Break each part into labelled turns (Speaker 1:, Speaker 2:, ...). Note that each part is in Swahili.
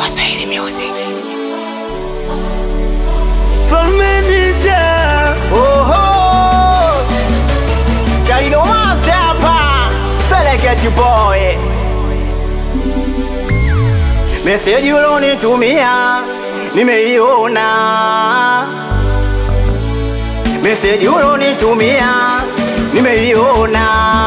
Speaker 1: Swahili music.
Speaker 2: Falme Ninja.
Speaker 3: Oho, Charino Master hapa, Select you boy. Message ulonitumia nimeiona, message ulonitumia nimeiona,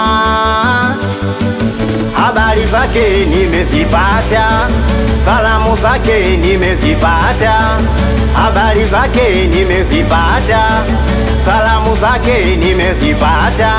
Speaker 3: habari zake nimezipata, salamu zake nimezipata, habari zake nimezipata, salamu zake nimezipata.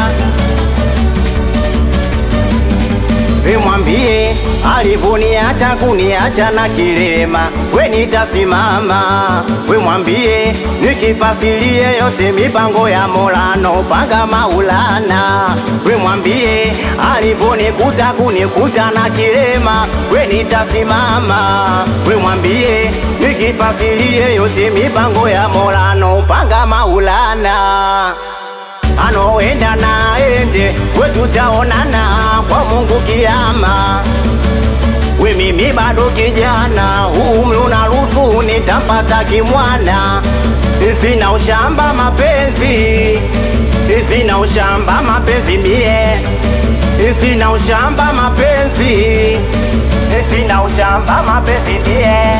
Speaker 3: Mwambie alivoniacha kuniacha na kilema, we nitasimama. We mwambie nikifasilie yote mipango ya Mola panga Maulana. We mwambie alivonikuta kunikuta na kilema, we nitasimama. We mwambie nikifasilie yote mipango ya Mola panga Maulana. Anoenda na ende, we tutaonana kwa Mungu kiyama. We mimi bado kijana, umri unaruhusu nitapata kimwana. Sina ushamba mapenzi, sina ushamba mapenzi mie, sina ushamba mapenzi, sina ushamba mapenzi mie.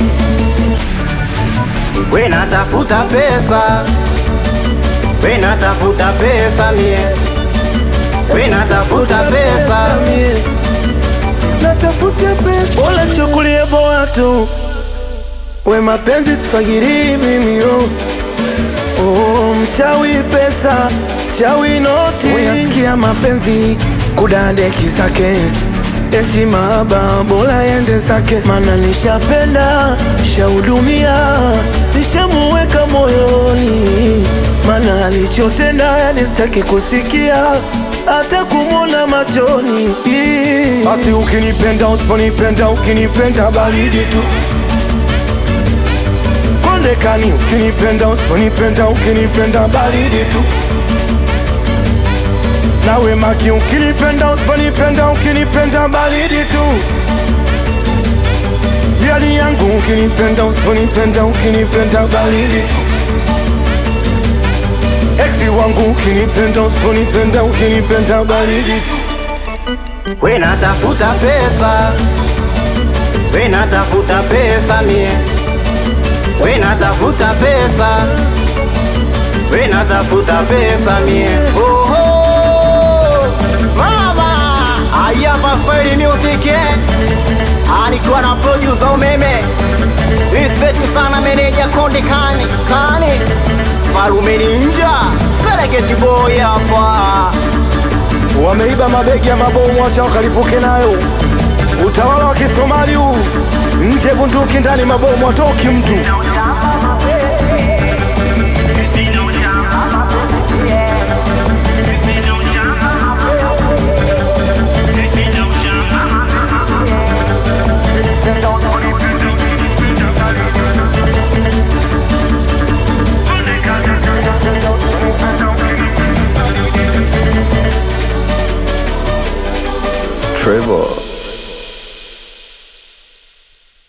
Speaker 3: We natafuta pesa, we natafuta pesa mie, we natafuta pesa,
Speaker 2: natafuta pesa. Bola chukulie boa tu, we mapenzi sifagiri mimi yo. Oh, mchawi pesa, mchawi noti. Uyasikia mapenzi kudadeki zake, eti mahaba bola yende zake. Mana nishapenda, nishahudumia, nishamuweka moyoni. Mana alichotenda yani sitaki kusikia, hata kumona machoni. Basi ukinipenda usiponipenda, ukinipenda baridi tu. Kondekani ukinipenda usiponipenda, ukinipenda baridi tu. Nawe Maki ukinipenda usiponipenda, ukinipenda baridi tu. Yali yangu ukinipenda usiponipenda, ukinipenda baridi tu. Exi wangu ukinipenda usiponipenda, ukinipenda baridi tu.
Speaker 3: We natafuta pesa, we natafuta pesa mie, we natafuta pesa, we natafuta pesa mie. Oho, mama ayapa Swahili music. Alikuwa na producer umeme, respect sana meneja Konde Kani Falme Ninja, Select boy hapa.
Speaker 2: Wameiba mabegi ya mabomu, wacha wakalipuke nayo. Utawala wa Kisomali huu, nje bunduki ndani mabomu, atoki mtu.